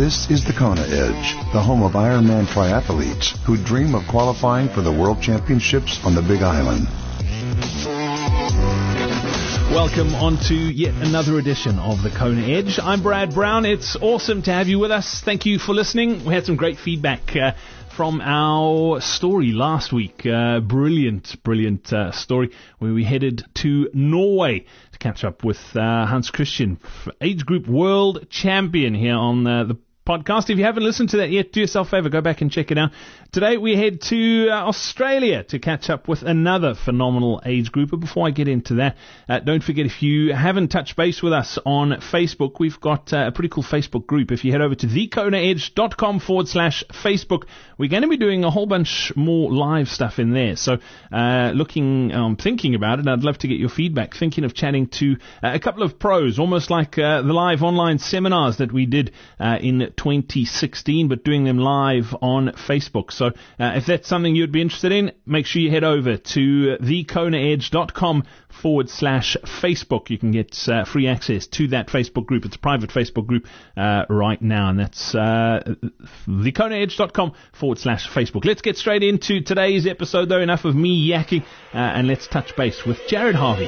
This is the Kona Edge, the home of Ironman triathletes who dream of qualifying for the World Championships on the Big Island. Welcome on to yet another edition of the Kona Edge. I'm Brad Brown. It's awesome to have you with us. Thank you for listening. We had some great feedback from our story last week. Brilliant story where we headed to Norway to catch up with Hans Christian, age group world champion here on the podcast. If you haven't listened to that yet, do yourself a favor, go back and check it out. Today we head to Australia to catch up with another phenomenal age grouper. Before I get into that, don't forget, if you haven't touched base with us on Facebook, we've got a pretty cool Facebook group. If you head over to thekonaedge.com/Facebook, we're going to be doing a whole bunch more live stuff in there. So thinking about it, I'd love to get your feedback. Thinking of chatting to a couple of pros, almost like the live online seminars that we did in 2016, but doing them live on Facebook. So if that's something you'd be interested in, make sure you head over to thekonaedge.com/Facebook. You can get free access to that Facebook group. It's a private Facebook group right now, and that's thekonaedge.com/Facebook. Let's get straight into today's episode, though. Enough of me yakking, and let's touch base with Jared Harvey.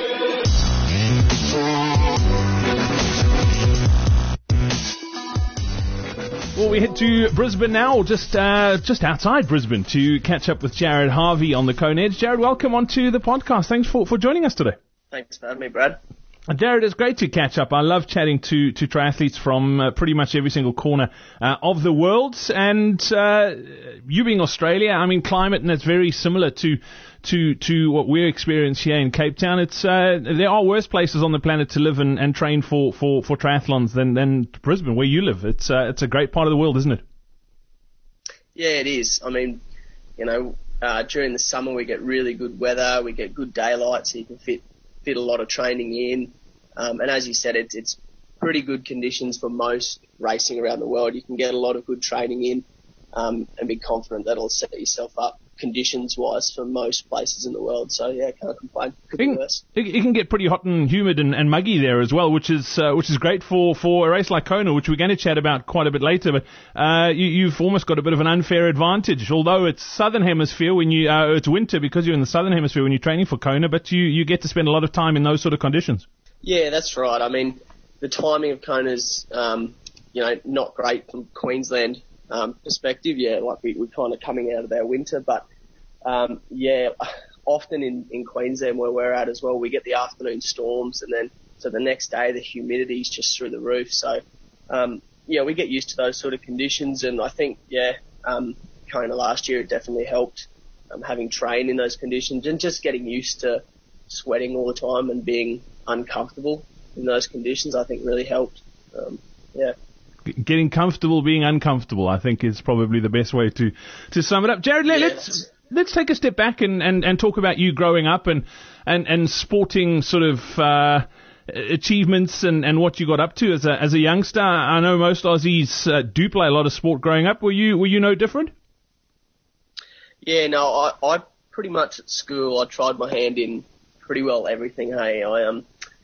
Well, we head to Brisbane now, just outside Brisbane, to catch up with Jared Harvey on the Kona Edge. Jared, welcome onto the podcast. Thanks for joining us today. Thanks for having me, Brad. Jared, it's great to catch up. I love chatting to triathletes from pretty much every single corner of the world. And you being Australia, I mean, climate, and it's very similar to what we experience here in Cape Town. It's there are worse places on the planet to live and train for triathlons than Brisbane, where you live. It's a great part of the world, isn't it? Yeah, it is. I mean, during the summer we get really good weather, we get good daylight, so you can fit a lot of training in. And as you said, it's pretty good conditions for most racing around the world. You can get a lot of good training in and be confident that it'll set yourself up conditions-wise for most places in the world. So, yeah, can't complain. Could be worse. It can get pretty hot and humid and muggy there as well, which is great for a race like Kona, which we're going to chat about quite a bit later. But you've almost got a bit of an unfair advantage, although it's southern hemisphere when it's winter because you're in the southern hemisphere when you're training for Kona, but you get to spend a lot of time in those sort of conditions. Yeah, that's right. I mean, the timing of Kona's, not great from Queensland perspective. Yeah, like we're kind of coming out of our winter, but often in Queensland where we're at as well, we get the afternoon storms, and then so the next day the humidity's just through the roof. So we get used to those sort of conditions, and I think Kona last year it definitely helped having trained in those conditions and just getting used to sweating all the time and being uncomfortable in those conditions. I think really helped. Getting comfortable being uncomfortable, I think, is probably the best way to sum it up. Jared, let's take a step back and talk about you growing up and sporting sort of achievements and what you got up to as a youngster. I know most Aussies do play a lot of sport growing up. Were you no different? Yeah, no, I pretty much at school I tried my hand in pretty well everything. Hey, I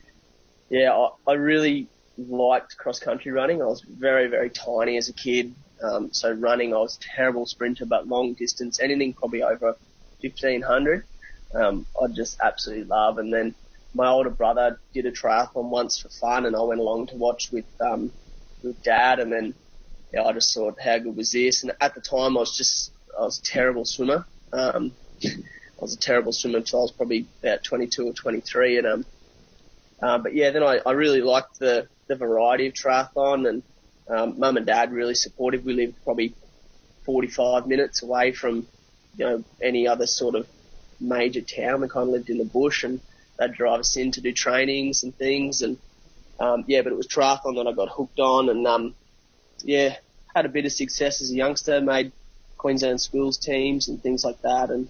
really liked cross-country running. I was very, very tiny as a kid. So running, I was a terrible sprinter, but long distance, anything probably over 1,500, I'd just absolutely love. And then my older brother did a triathlon once for fun, and I went along to watch with Dad. And then I just thought, how good was this? And at the time, I was a terrible swimmer. I was a terrible swimmer until I was probably about 22 or 23. And then I really liked the variety of triathlon, and Mum and Dad really supportive. We lived probably 45 minutes away from, any other sort of major town. We kind of lived in the bush, and they'd drive us in to do trainings and things. And, but it was triathlon that I got hooked on, and, had a bit of success as a youngster, made Queensland schools teams and things like that. And,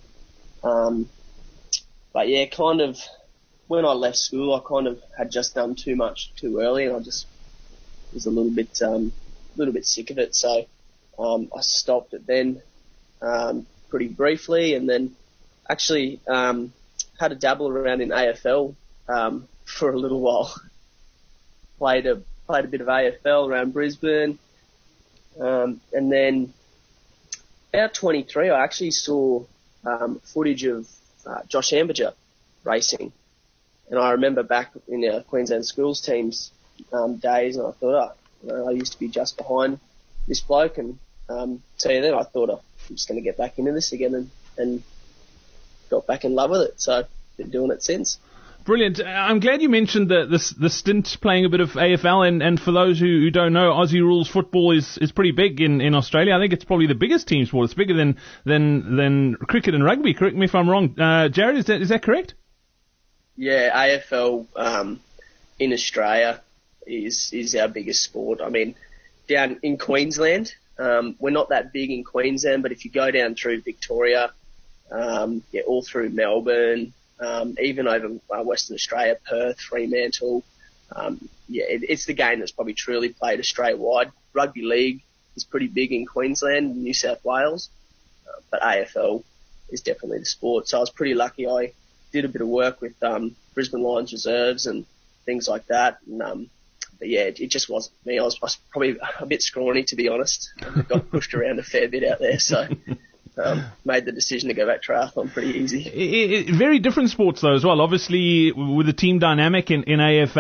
kind of when I left school, I kind of had just done too much too early, and I just was a little bit sick of it. So I stopped it then pretty briefly, and then actually had a dabble around in AFL for a little while. Played a bit of AFL around Brisbane, And then about 23, I actually saw footage of Josh Amberger racing. And I remember back in our Queensland schools teams days, and I thought, I used to be just behind this bloke. And so then I thought, I'm just going to get back into this again and got back in love with it. So been doing it since. Brilliant. I'm glad you mentioned the stint playing a bit of AFL, and for those who don't know, Aussie Rules football is pretty big in Australia. I think it's probably the biggest team sport. It's bigger than cricket and rugby. Correct me if I'm wrong. Jared, is that correct? Yeah, AFL in Australia is our biggest sport. I mean, down in Queensland, we're not that big in Queensland, but if you go down through Victoria, all through Melbourne, even over Western Australia, Perth, Fremantle, it's the game that's probably truly played Australia-wide. Rugby league is pretty big in Queensland and New South Wales, but AFL is definitely the sport. So I was pretty lucky. I did a bit of work with Brisbane Lions reserves and things like that. And, but yeah, it just wasn't me. I was probably a bit scrawny, to be honest. I got pushed around a fair bit out there, so made the decision to go back triathlon pretty easy. Very different sports though as well. Obviously, with the team dynamic in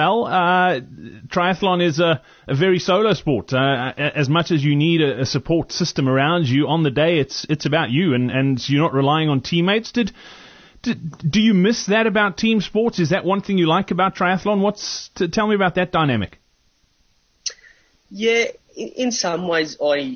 AFL, triathlon is a very solo sport. As much as you need a support system around you on the day, it's about you, and you're not relying on teammates. Do you miss that about team sports? Is that one thing you like about triathlon? Tell me about that dynamic. Yeah, in some ways I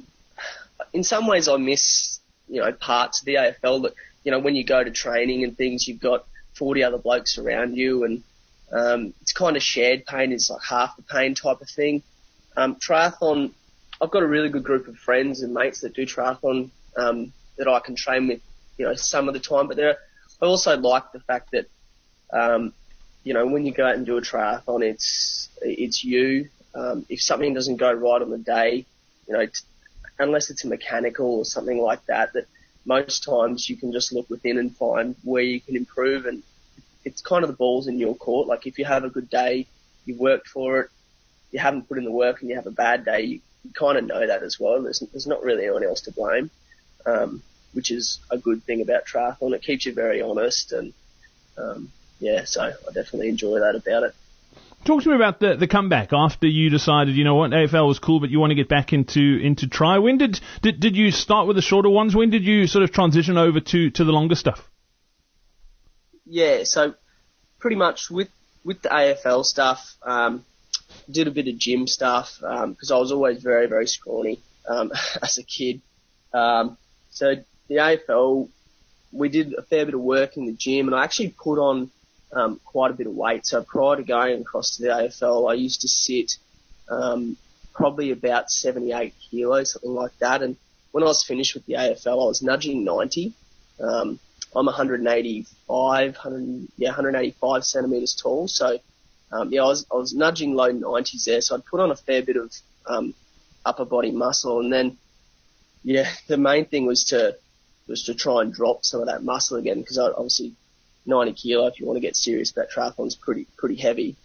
miss, parts of the AFL that, when you go to training and things, you've got 40 other blokes around you, and it's kind of shared pain is like half the pain type of thing. Triathlon, I've got a really good group of friends and mates that do triathlon that I can train with, some of the time, but I also like the fact that, when you go out and do a triathlon, it's you. If something doesn't go right on the day, unless it's a mechanical or something like that most times you can just look within and find where you can improve, and it's kind of the ball's in your court. Like if you have a good day, you've worked for it, you haven't put in the work and you have a bad day, you kind of know that as well. There's not really anyone else to blame, which is a good thing about triathlon. It keeps you very honest, and so I definitely enjoy that about it. Talk to me about the comeback after you decided, AFL was cool, but you want to get back into tri. When did you start with the shorter ones? When did you sort of transition over to the longer stuff? Yeah, so pretty much with the AFL stuff, did a bit of gym stuff because I was always very, very scrawny as a kid. So the AFL, we did a fair bit of work in the gym, and I actually put on quite a bit of weight. So prior to going across to the AFL, I used to sit probably about 78 kilos, something like that. And when I was finished with the AFL, I was nudging 90. I'm 185 centimetres tall. So I was nudging low 90s there. So I'd put on a fair bit of upper body muscle, and then the main thing was to try and drop some of that muscle again, because obviously 90 kilo, if you want to get serious about triathlon, is pretty heavy,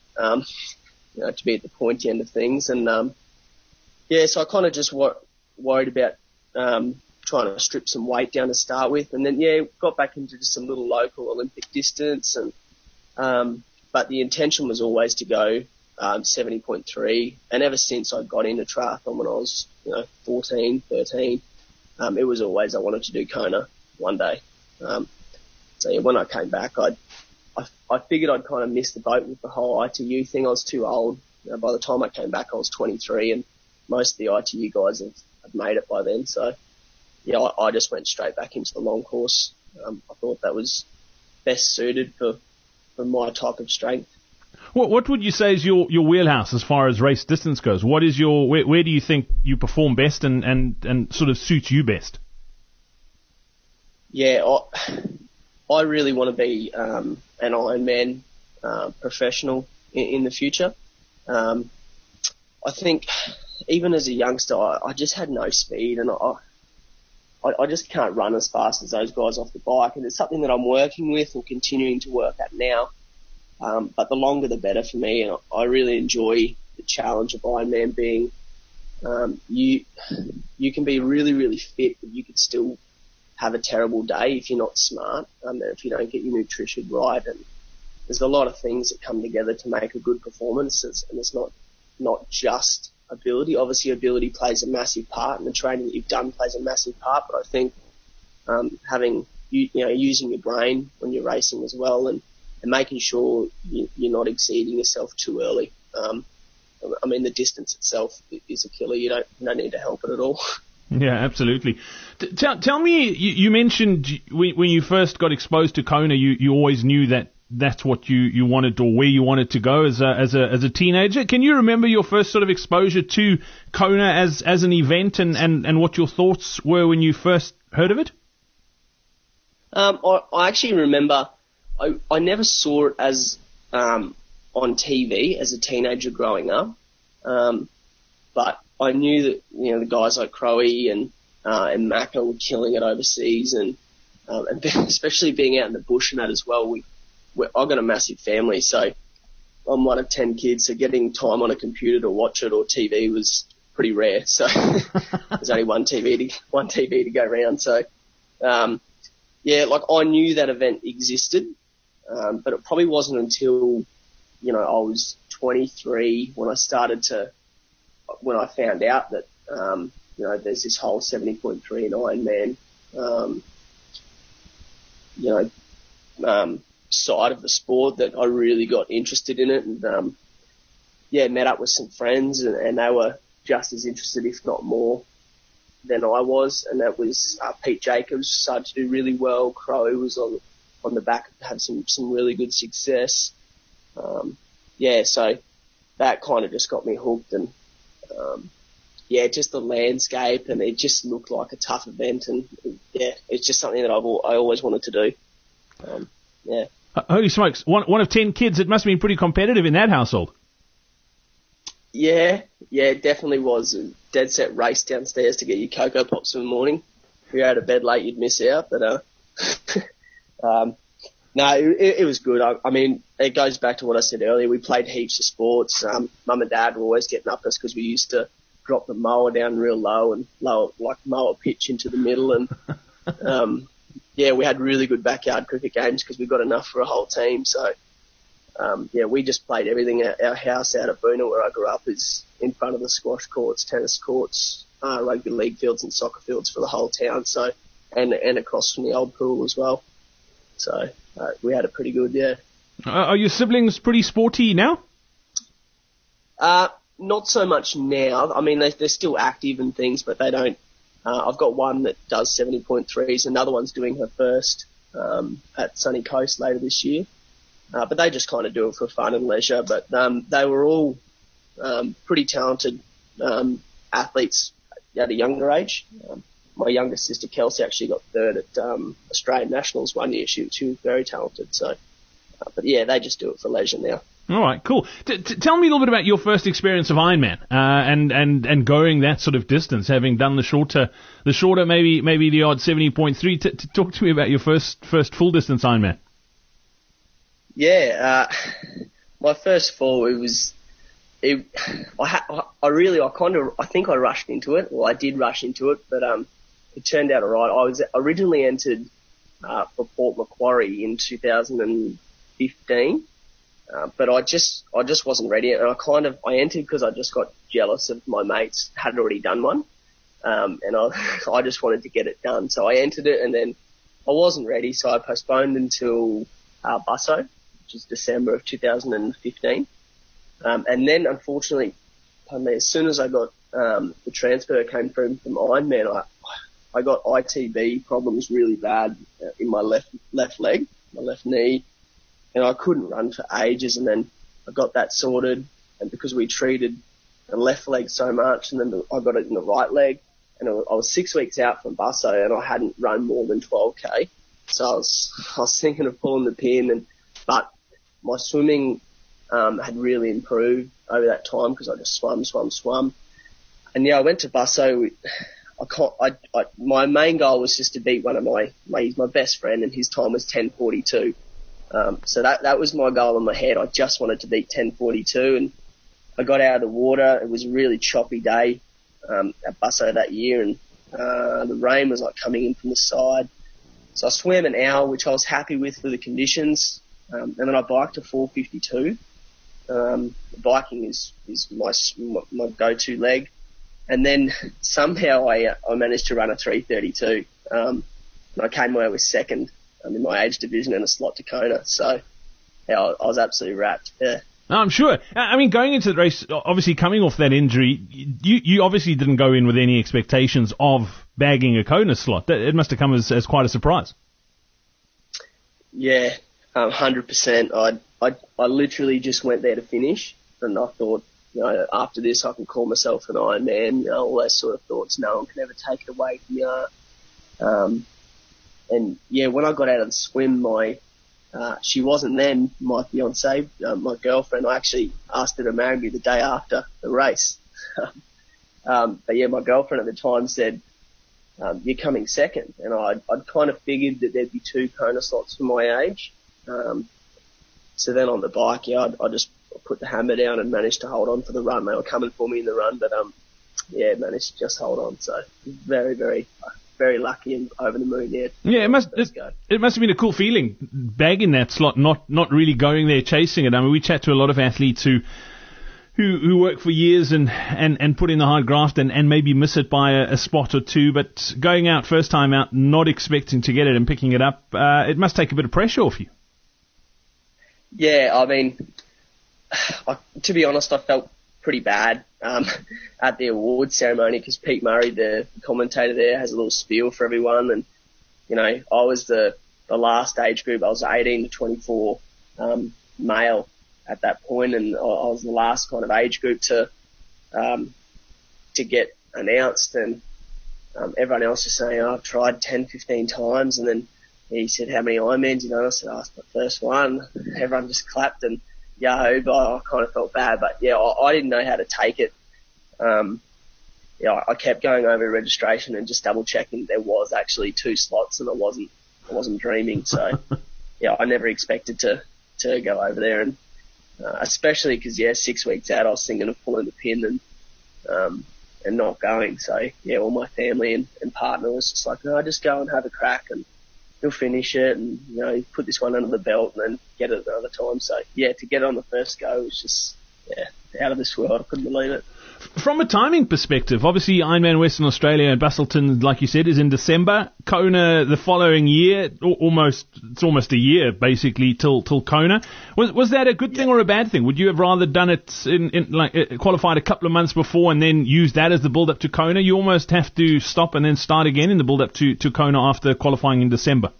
to be at the pointy end of things. And, so I kind of just worried about, trying to strip some weight down to start with. And then, got back into just some little local Olympic distance. And, but the intention was always to go, 70.3. And ever since I got into triathlon when I was, 14, 13, it was always I wanted to do Kona one day. So when I came back, I figured I'd kind of missed the boat with the whole ITU thing. I was too old. By the time I came back, I was 23, and most of the ITU guys have made it by then. So I just went straight back into the long course. I thought that was best suited for my type of strength. What would you say is your wheelhouse as far as race distance goes? What is where do you think you perform best and sort of suits you best? Yeah, I really want to be an Ironman professional in the future. I think even as a youngster, I just had no speed, and I just can't run as fast as those guys off the bike. And it's something that I'm working with and continuing to work at now. But the longer the better for me, and I really enjoy the challenge of Ironman being you can be really, really fit, but you could still have a terrible day if you're not smart, and if you don't get your nutrition right. And there's a lot of things that come together to make a good performance, and it's not just ability. Obviously, ability plays a massive part, and the training that you've done plays a massive part. But I think using your brain when you're racing as well, and making sure you're not exceeding yourself too early. I mean, the distance itself is a killer. You don't need to help it at all. Yeah, absolutely. Tell me, you mentioned when you first got exposed to Kona, you always knew that's what you wanted, or where you wanted to go as a teenager. Can you remember your first sort of exposure to Kona as an event, and what your thoughts were when you first heard of it? I actually remember I never saw it as on TV as a teenager growing up, but I knew that the guys like Crowe and Macca were killing it overseas, and especially being out in the bush and that as well. I've got a massive family, so I'm one of 10 kids, so getting time on a computer to watch it or TV was pretty rare. So there's only one TV to go around. So I knew that event existed, but it probably wasn't until I was 23 when I found out that there's this whole 70.3 and Ironman side of the sport that I really got interested in it, and met up with some friends, and they were just as interested, if not more, than I was. And that was Pete Jacobs started to do really well. Crowe was on the back, had some really good success. So that kind of just got me hooked, and just the landscape, and it just looked like a tough event, and it's just something that I always wanted to do. Holy smokes! One of 10 kids. It must have been pretty competitive in that household. Yeah, it definitely was. A dead set race downstairs to get your Cocoa Pops in the morning. If you're out of bed late, you'd miss out. But no, it was good. I mean, it goes back to what I said earlier. We played heaps of sports. Mum and Dad were always getting up us because we used to drop the mower down real low and mow a pitch into the middle. And we had really good backyard cricket games because we got enough for a whole team. So we just played everything. Our house out at Boona, where I grew up, is in front of the squash courts, tennis courts, rugby league fields and soccer fields for the whole town. So and across from the old pool as well. So we had it pretty good, yeah. Are your siblings pretty sporty now? Not so much now. I mean, they're still active and things, but they don't. I've got one that does 70.3s. Another one's doing her first at Sunny Coast later this year. But they just kind of do it for fun and leisure. But they were all pretty talented athletes at a younger age. My youngest sister, Kelsey, actually got third at Australian Nationals one year. She was very talented. So, but yeah, they just do it for leisure now. All right, cool. Tell me a little bit about your first experience of Ironman and going that sort of distance, having done the shorter, maybe the odd 70.3. Talk to me about your first full distance Ironman. Yeah, my first fall, I think I rushed into it. Well, I did rush into it, but it turned out alright. I was originally entered for Port Macquarie in 2015. But I just wasn't ready, and I entered because I just got jealous of my mates had already done one, and I just wanted to get it done. So I entered it, and then I wasn't ready, so I postponed until Busso, which is December of 2015, and then unfortunately, as soon as I got the transfer came through from Ironman, I got ITB problems really bad in my left leg, my left knee. And I couldn't run for ages, and then I got that sorted, and because we treated the left leg so much, and then I got it in the right leg, and I was 6 weeks out from Busso, and I hadn't run more than 12k, so I was thinking of pulling the pin, but my swimming had really improved over that time because I just swum, and I went to Busso. My main goal was just to beat one of he's my best friend, and his time was 10:42. So that was my goal in my head. I just wanted to beat 10:42, and I got out of the water. It was a really choppy day. at Busso that year, and the rain was like coming in from the side. So I swam an hour, which I was happy with for the conditions, and then I biked a 4:52. Biking is my go-to leg, and then somehow I managed to run a 3:32, and I came away with second in my age division and a slot to Kona. So yeah, I was absolutely wrapped. Yeah. No, I'm sure. I mean, going into the race, obviously coming off that injury, you obviously didn't go in with any expectations of bagging a Kona slot. It must have come as quite a surprise. Yeah, 100%. I literally just went there to finish, and I thought, after this I can call myself an Ironman. All those sort of thoughts. No one can ever take it away from you. And yeah, when I got out of the swim, she wasn't then my fiancée, my girlfriend. I actually asked her to marry me the day after the race. But yeah, my girlfriend at the time said, you're coming second. And I'd kind of figured that there'd be 2 Kona slots for my age. So then on the bike, I just put the hammer down and managed to hold on for the run. They were coming for me in the run, but managed to just hold on. So very, very, very lucky and over the moon. Yeah, it must have been a cool feeling bagging that slot, not really going there chasing it. I mean, we chat to a lot of athletes who work for years and put in the hard graft and maybe miss it by a spot or two, but going out first time out, not expecting to get it and picking it up, it must take a bit of pressure off you. Yeah, I mean, to be honest, I felt pretty bad at the awards ceremony because Pete Murray, the commentator there, has a little spiel for everyone, and I was the last age group. I was 18 to 24 male at that point, and I was the last kind of age group to get announced, and everyone else was saying, I've tried 10, 15 times, and then he said, how many Ironmans you done? I said, I was the first one. Everyone just clapped and yahoo, but I kind of felt bad. But yeah, I didn't know how to take it. I kept going over registration and just double checking there was actually 2 slots, and I wasn't dreaming. So yeah, I never expected to go over there, and especially because 6 weeks out I was thinking of pulling the pin and not going. So yeah, all my family and partner was just like, no, just go and have a crack and you'll finish it, and put this one under the belt and then get it another time. So yeah, to get it on the first go was just out of this world. I couldn't believe it. From a timing perspective, obviously Ironman Western Australia and Busselton, like you said, is in December. Kona the following year, it's almost a year basically till Kona. Was that a good thing or a bad thing? Would you have rather done it qualified a couple of months before and then use that as the build up to Kona? You almost have to stop and then start again in the build up to Kona after qualifying in December.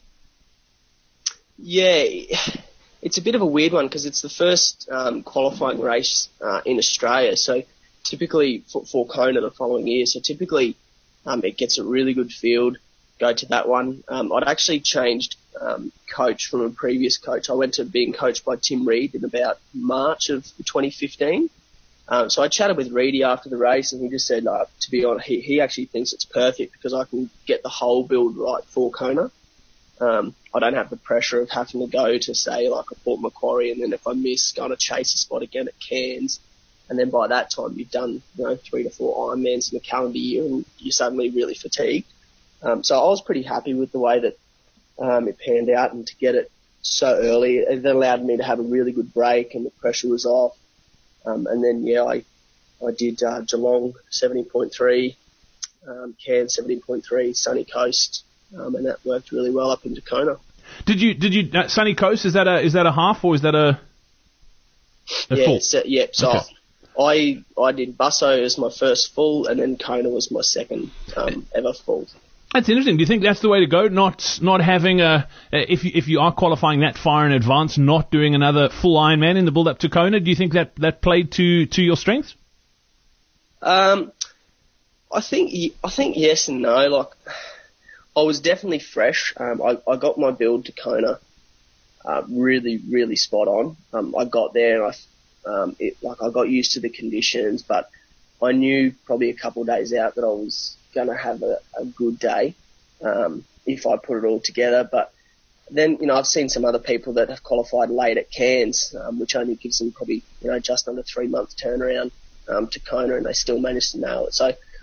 Yeah, it's a bit of a weird one because it's the first qualifying race in Australia. So typically for Kona the following year. So typically it gets a really good field, go to that one. I'd actually changed coach from a previous coach. I went to being coached by Tim Reed in about March of 2015. So I chatted with Reedy after the race, and he just said, to be honest, he actually thinks it's perfect because I can get the whole build right for Kona. I don't have the pressure of having to go to, say, like a Port Macquarie, and then if I miss, go to chase a spot again at Cairns. And then by that time, you've done 3 to 4 Ironmans in a calendar year, and you're suddenly really fatigued. So I was pretty happy with the way that it panned out, and to get it so early, it allowed me to have a really good break, and the pressure was off. And then I did Geelong 70.3, Cairns 70.3, Sunny Coast, and that worked really well up into Kona. Did you Sunny Coast? Is that a half or is that a full? So okay. I did Busso as my first full, and then Kona was my second ever full. That's interesting. Do you think that's the way to go? Not having if you are qualifying that far in advance, not doing another full Ironman in the build up to Kona. Do you think that played to your strengths? I think yes and no. Like, I was definitely fresh. I got my build to Kona really, really spot on. I got there and I got used to the conditions, but I knew probably a couple of days out that I was going to have a good day if I put it all together. But then, I've seen some other people that have qualified late at Cairns, which only gives them probably, just under 3 month turnaround to Kona, and they still managed to nail it. So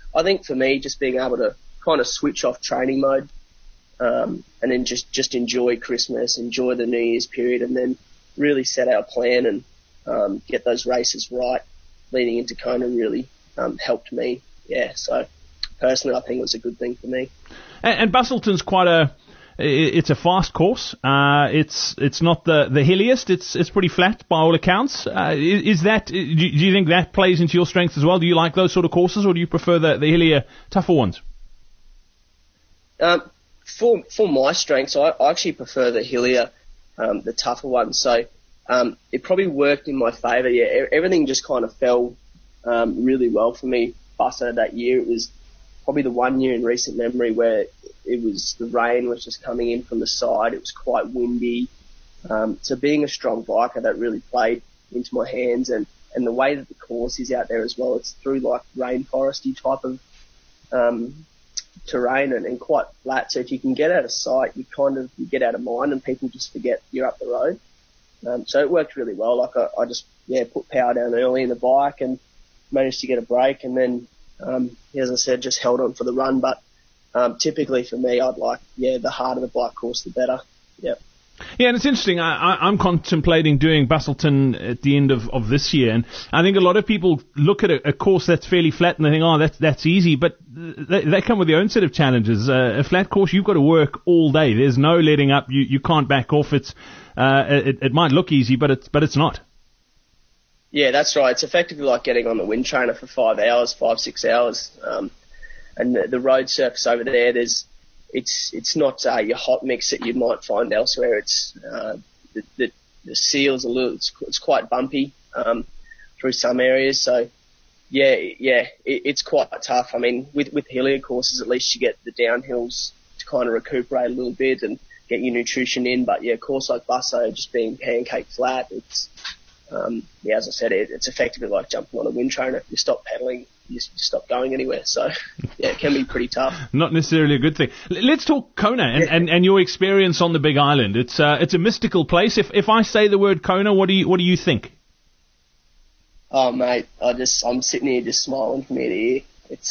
I think for me, just being able to kind of switch off training mode, and then just enjoy Christmas, enjoy the New Year's period, and then really set our plan and get those races right leading into Kona really helped me. Yeah, so personally, I think it was a good thing for me. And Busselton's it's a fast course. It's not the hilliest. It's pretty flat by all accounts. Do you think that plays into your strengths as well? Do you like those sort of courses, or do you prefer the hillier, tougher ones? For my strengths, I actually prefer the hillier, the tougher ones. So it probably worked in my favour. Yeah, everything just kind of fell really well for me. Busso that year, it was probably the one year in recent memory where the rain was just coming in from the side. It was quite windy. So being a strong biker, that really played into my hands, and the way that the course is out there as well, it's through like rainforesty type of terrain and quite flat. So if you can get out of sight, you get out of mind, and people just forget you're up the road. So it worked really well. Like I just put power down early in the bike and managed to get a break, and then as I said, just held on for the run. But typically for me, I'd like the harder the bike course, the better. Yep. Yeah, and it's interesting. I'm contemplating doing Busselton at the end of this year, and I think a lot of people look at a course that's fairly flat and they think, oh, that's easy, but they come with their own set of challenges. A flat course, you've got to work all day. There's no letting up. You can't back off. It might look easy, but it's not. Yeah, that's right. It's effectively like getting on the wind trainer for 5-6 hours. And the road surface over there, it's not your hot mix that you might find elsewhere. It's the seal's it's quite bumpy through some areas. So it's quite tough. I mean, with hillier courses, at least you get the downhills to kind of recuperate a little bit and get your nutrition in. But a course like Busso, just being pancake flat, it's as I said, it's effectively like jumping on a wind trainer. You stop pedaling, you stop going anywhere. So, it can be pretty tough. Not necessarily a good thing. Let's talk Kona and your experience on the Big Island. It's a mystical place. If I say the word Kona, what do you think? Oh, mate, I'm sitting here just smiling from ear to ear. It's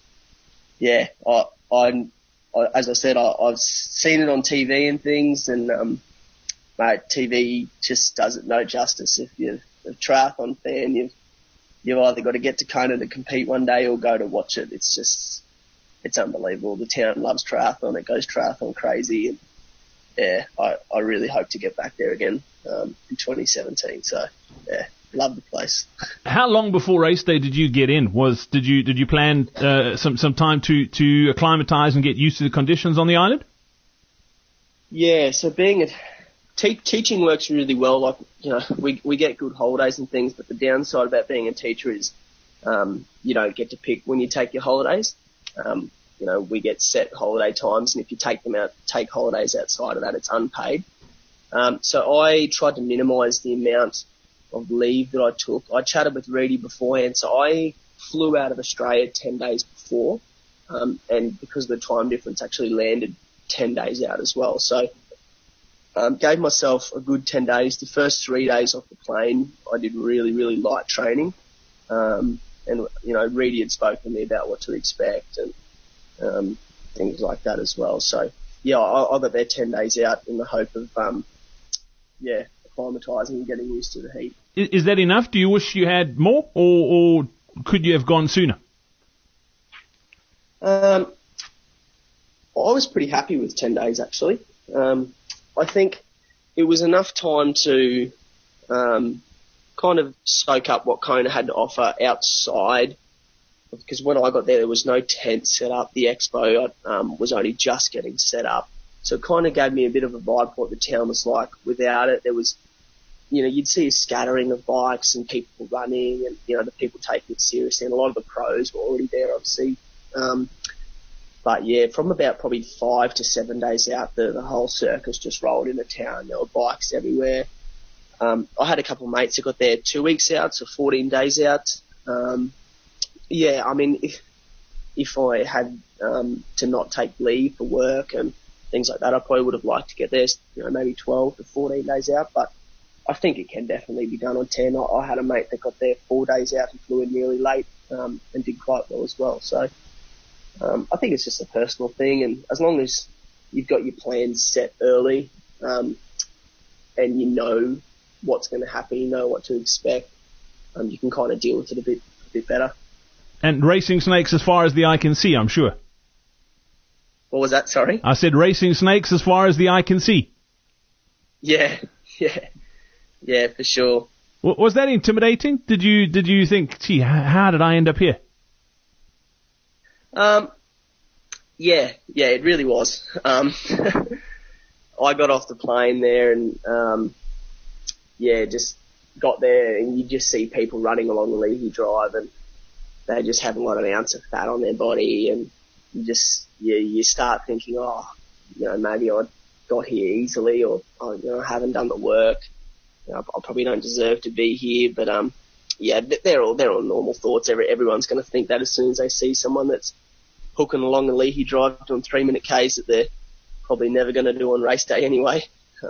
as I said, I've seen it on TV and things, and mate, TV just does it no justice. If you're a triathlon fan, you've either got to get to Kona to compete one day or go to watch it. It's unbelievable. The town loves triathlon. It goes triathlon crazy. And I really hope to get back there again in 2017. So, love the place. How long before race day did you get in? Did you plan some time to acclimatise and get used to the conditions on the island? Yeah, so teaching works really well. Like, we get good holidays and things, but the downside about being a teacher is you don't get to pick when you take your holidays. We get set holiday times, and if you take holidays outside of that, it's unpaid. So I tried to minimise the amount of leave that I took. I chatted with Reedy beforehand, so I flew out of Australia 10 days before, and because of the time difference, actually landed 10 days out as well. So gave myself a good 10 days. The first 3 days off the plane, I did really, really light training. And Reedy had spoken to me about what to expect and things like that as well. So, I got there 10 days out in the hope of, acclimatising and getting used to the heat. Is that enough? Do you wish you had more, or could you have gone sooner? I was pretty happy with 10 days, actually. I think it was enough time to kind of soak up what Kona had to offer outside, because when I got there was no tent set up. The expo was only just getting set up. So it kind of gave me a bit of a vibe for what the town was like. Without it, there was, you'd see a scattering of bikes and people running and, the people taking it seriously. And a lot of the pros were already there, obviously. But from about probably 5 to 7 days out, the whole circus just rolled into town. There were bikes everywhere. I had a couple of mates that got there 2 weeks out, so 14 days out. I mean, if I had to not take leave for work and things like that, I probably would have liked to get there, maybe 12 to 14 days out. But I think it can definitely be done on 10. I had a mate that got there 4 days out and flew in really late and did quite well as well. So I think it's just a personal thing, and as long as you've got your plans set early and you know what's going to happen, you know what to expect, you can kind of deal with it a bit better. And racing snakes as far as the eye can see, I'm sure. What was that, sorry? I said racing snakes as far as the eye can see. Yeah, for sure. Was that intimidating? Did you think, gee, how did I end up here? Yeah, it really was. I got off the plane there and, just got there, and you just see people running along the Leahy Drive, and they just haven't got an ounce of fat on their body, and you start thinking, maybe I got here easily, or I haven't done the work. I probably don't deserve to be here, but they're all normal thoughts. Everyone's going to think that as soon as they see someone that's hooking along the Leahy Drive doing 3-minute Ks that they're probably never going to do on race day anyway.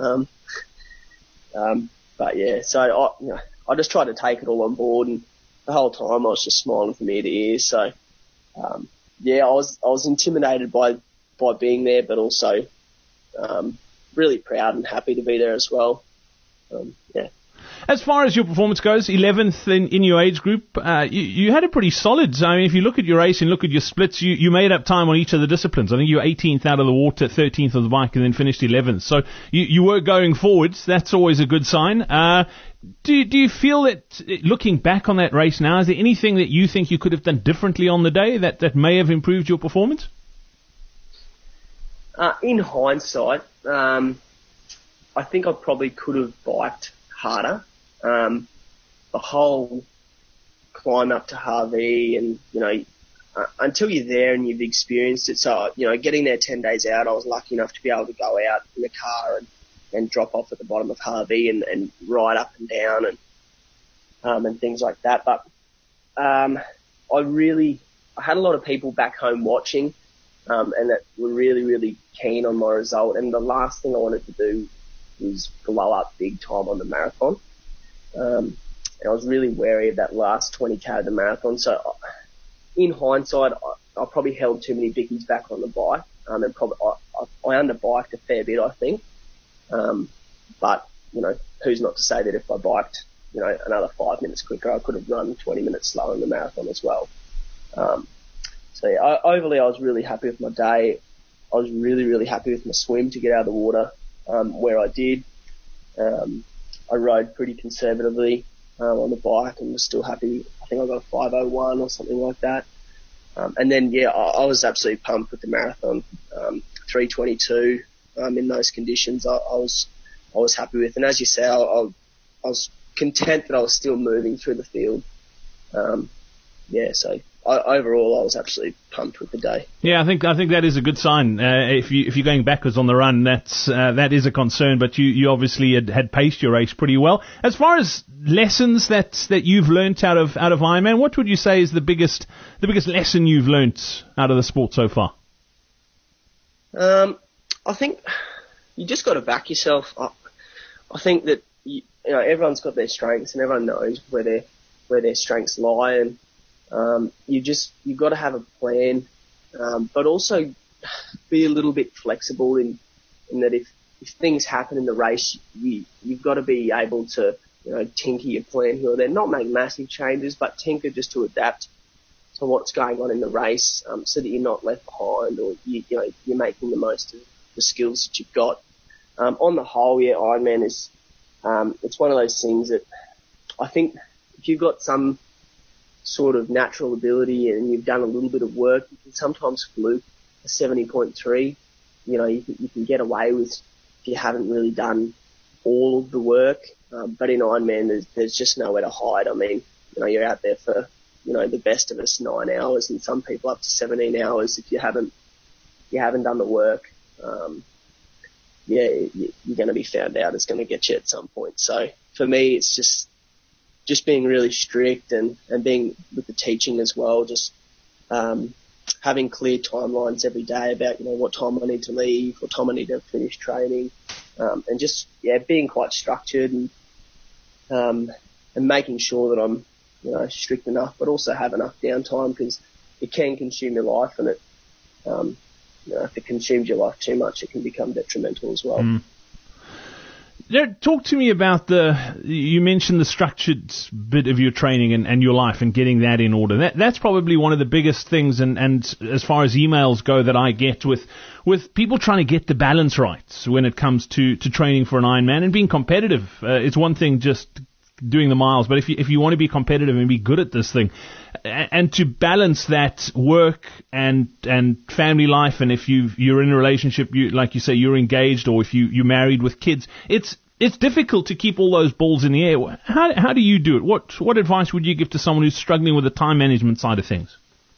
But yeah, so I just tried to take it all on board, and the whole time I was just smiling from ear to ear. So I was intimidated by being there, but also really proud and happy to be there as well. As far as your performance goes, 11th in your age group, you had a pretty solid. I mean, if you look at your race and look at your splits, you made up time on each of the disciplines. I think you were 18th out of the water, 13th of the bike, and then finished 11th. So you were going forwards. That's always a good sign. Do you feel that, looking back on that race now, is there anything that you think you could have done differently on the day that may have improved your performance? In hindsight, I think I probably could have biked harder. The whole climb up to Harvey, and until you're there and you've experienced it. So getting there 10 days out, I was lucky enough to be able to go out in the car and drop off at the bottom of Harvey and ride up and down and things like that. But I had a lot of people back home watching, and that were really, really keen on my result. And the last thing I wanted to do was blow up big time on the marathon. And I was really wary of that last 20k of the marathon. So in hindsight, I probably held too many bickies back on the bike, and probably I underbiked a fair bit, I think. But who's not to say that if I biked another 5 minutes quicker, I could have run 20 minutes slower in the marathon as well. Overall, I was really happy with my day. I was really, really happy with my swim to get out of the water where I did. I rode pretty conservatively on the bike and was still happy. I think I got a 5:01 or something like that. And then, I was absolutely pumped with the marathon. 3:22 in those conditions, I was happy with. And as you say, I was content that I was still moving through the field. So overall, I was absolutely pumped with the day. Yeah, I think that is a good sign. If you're going backwards on the run, that is a concern. But you obviously had paced your race pretty well. As far as lessons that you've learnt out of Ironman, what would you say is the biggest lesson you've learnt out of the sport so far? I think you just got to back yourself. I think that everyone's got their strengths, and everyone knows where their strengths lie, and you've got to have a plan, but also be a little bit flexible in that if things happen in the race, you've got to be able to tinker your plan here or there, not make massive changes, but tinker just to adapt to what's going on in the race, so that you're not left behind, or you're making the most of the skills that you've got. On the whole, Ironman is it's one of those things that I think if you've got some sort of natural ability and you've done a little bit of work, you can sometimes fluke a 70.3. You can get away with if you haven't really done all of the work. But in Ironman, there's just nowhere to hide. I mean, you're out there for, the best of us 9 hours, and some people up to 17 hours if you haven't done the work. You're going to be found out. It's going to get you at some point. So for me, it's just being really strict and being with the teaching as well, just having clear timelines every day about, what time I need to leave, what time I need to finish training, and just, being quite structured and and making sure that I'm, strict enough, but also have enough downtime, because it can consume your life, and it, if it consumes your life too much, it can become detrimental as well. Talk to me about you mentioned the structured bit of your training and your life and getting that in order. That's probably one of the biggest things, and as far as emails go, that I get with people trying to get the balance right when it comes to training for an Ironman and being competitive. It's one thing just doing the miles, but if you want to be competitive and be good at this thing, and to balance that work and family life, and if you're in a relationship, like you say, you're engaged, or if you're married with kids, it's difficult to keep all those balls in the air. How do you do it? What advice would you give to someone who's struggling with the time management side of things?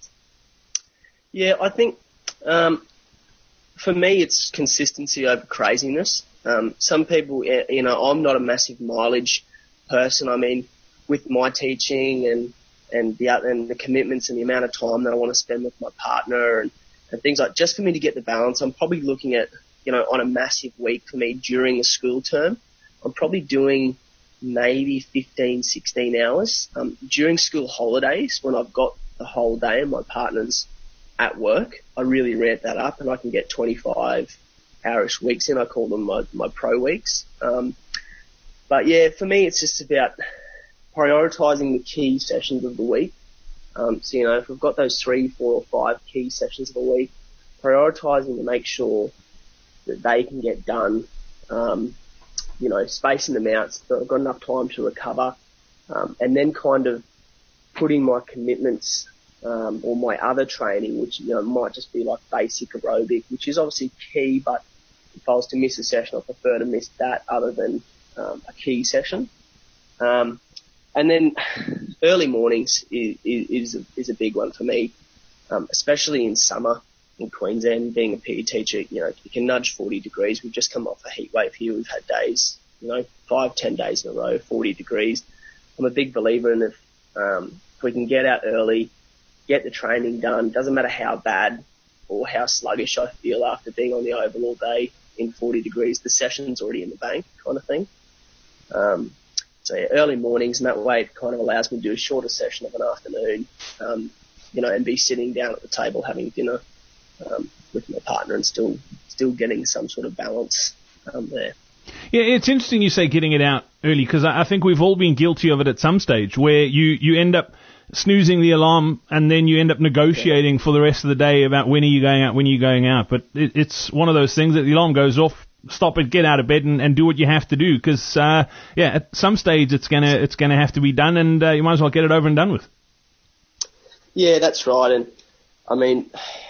Yeah, I think for me it's consistency over craziness. Some people, I'm not a massive mileage person. I mean, with my teaching and the commitments and the amount of time that I want to spend with my partner and things like, just for me to get the balance, I'm probably looking at, on a massive week for me during a school term, I'm probably doing maybe 15, 16 hours. During school holidays, when I've got the whole day and my partner's at work, I really ramp that up, and I can get 25-hourish weeks in. I call them my pro weeks. But yeah, for me, it's just about prioritising the key sessions of the week. So, if we've got those 3, 4 or 5 key sessions of the week, prioritising to make sure that they can get done, spacing them out so that I've got enough time to recover, and then kind of putting my commitments or my other training, which might just be like basic aerobic, which is obviously key, but if I was to miss a session, I prefer to miss that other than a key session. And then early mornings is a big one for me, especially in summer in Queensland. Being a PE teacher, you can nudge 40 degrees. We've just come off a heat wave here. We've had days, 5-10 days in a row, 40 degrees. I'm a big believer in if we can get out early, get the training done, doesn't matter how bad or how sluggish I feel after being on the oval all day in 40 degrees, the session's already in the bank kind of thing. So yeah, early mornings, and that way it kind of allows me to do a shorter session of an afternoon, and be sitting down at the table having dinner with my partner and still getting some sort of balance there. Yeah, it's interesting you say getting it out early, because I think we've all been guilty of it at some stage, where you end up snoozing the alarm and then you end up negotiating for the rest of the day about when are you going out. But it's one of those things that the alarm goes off, stop it, get out of bed and do what you have to do, because at some stage it's gonna have to be done, and you might as well get it over and done with. Yeah, that's right. And I mean,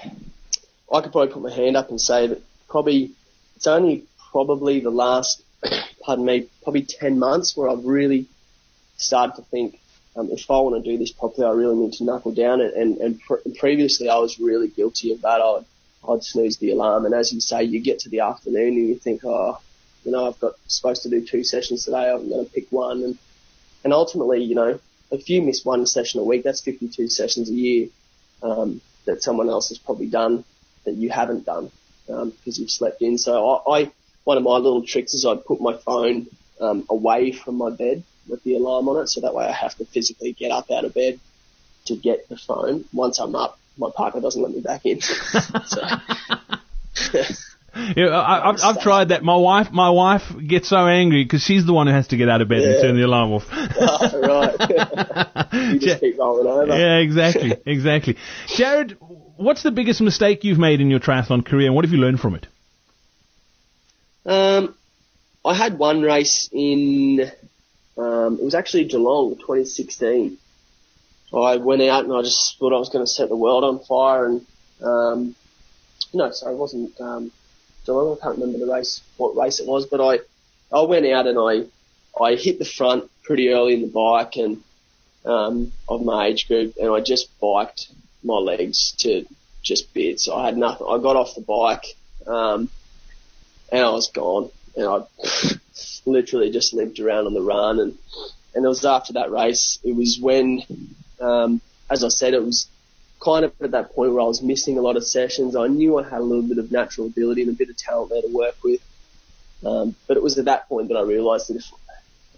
I could probably put my hand up and say that it's only the last probably 10 months where I've really started to think, if I want to do this properly, I really need to knuckle down. And previously I was really guilty of that. I'd snooze the alarm, and as you say, you get to the afternoon and you think, I've got supposed to do 2 sessions today, I'm going to pick one, and ultimately, if you miss 1 session a week, that's 52 sessions a year that someone else has probably done that you haven't done because you've slept in. So one of my little tricks is I'd put my phone away from my bed with the alarm on it, so that way I have to physically get up out of bed to get the phone. Once I'm up, my partner doesn't let me back in. Yeah, I've tried that. My wife gets so angry because she's the one who has to get out of bed and turn the alarm off. Oh, right. You just keep rolling over. Yeah, exactly. Jared, what's the biggest mistake you've made in your triathlon career, and what have you learned from it? I had one race in, it was actually Geelong, 2016. I went out and I just thought I was going to set the world on fire, and it wasn't Geelong. I can't remember what race it was, but I went out and I hit the front pretty early in the bike and of my age group, and I just biked my legs to just bits. I had nothing. I got off the bike and I was gone, and I literally just limped around on the run, and it was after that race. It was when, as I said, it was kind of at that point where I was missing a lot of sessions. I knew I had a little bit of natural ability and a bit of talent there to work with. But it was at that point that I realised that if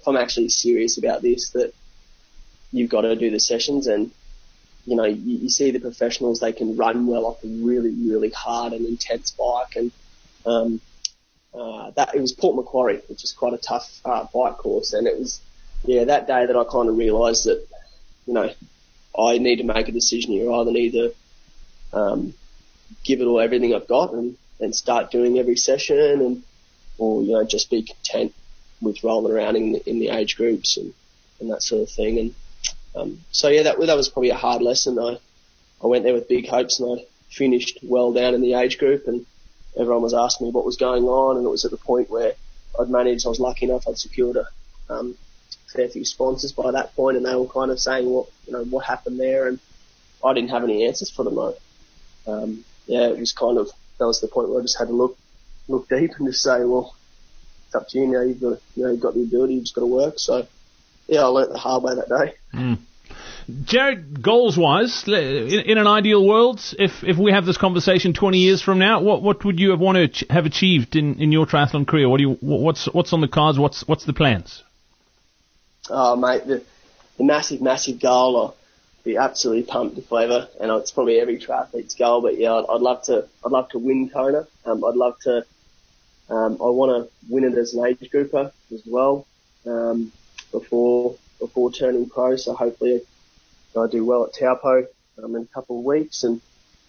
I'm actually serious about this, that you've got to do the sessions. And you know, you see the professionals, they can run well off a really, really hard and intense bike. And that it was Port Macquarie, which is quite a tough bike course. And it was, that day that I kind of realised that, you know, I need to make a decision here. I either need to give it all, everything I've got, and start doing every session, or you know, just be content with rolling around in the age groups and that sort of thing. And so that was probably a hard lesson. I went there with big hopes, and I finished well down in the age group, and everyone was asking me what was going on, and it was at the point where I was lucky enough, I'd secured a fair few sponsors by that point, and they were kind of saying what happened there, and I didn't have any answers for them. It was kind of, that was the point where I just had to look deep and just say, well, it's up to you now. You've got the ability, you've just got to work. So I learnt the hard way that day. Jared, goals-wise, in an ideal world, if we have this conversation 20 years from now, what would you want to have achieved in your triathlon career? What's on the cards? What's the plans? Oh, mate, the massive goal. I'll be absolutely pumped if I ever, and it's probably every triathlete's goal, but I'd love to win Kona. I want to win it as an age grouper as well, before turning pro. So hopefully I do well at Taupo in a couple of weeks, and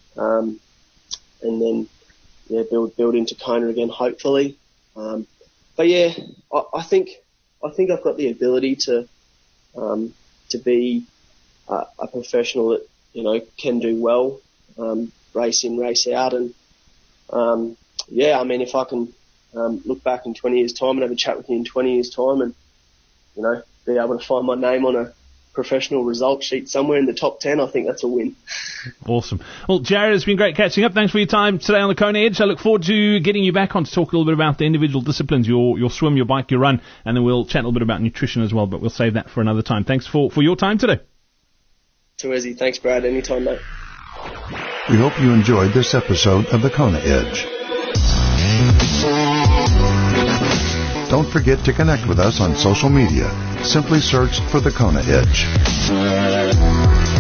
then build into Kona again, hopefully. I think I've got the ability to be a professional that, you know, can do well, race in, race out. And, if I can, look back in 20 years time and have a chat with you in 20 years time and, you know, be able to find my name on a professional result sheet somewhere in the top 10, I think that's a win. Awesome. Well, Jared, it's been great catching up. Thanks for your time today on the Kona Edge. I look forward to getting you back on to talk a little bit about the individual disciplines, your swim, your bike, your run, and then we'll chat a little bit about nutrition as well, but we'll save that for another time. Thanks for your time today. Too easy. Thanks, Brad. Anytime, mate. We hope you enjoyed this episode of the Kona Edge. Don't forget to connect with us on social media. Simply search for the Kona Edge.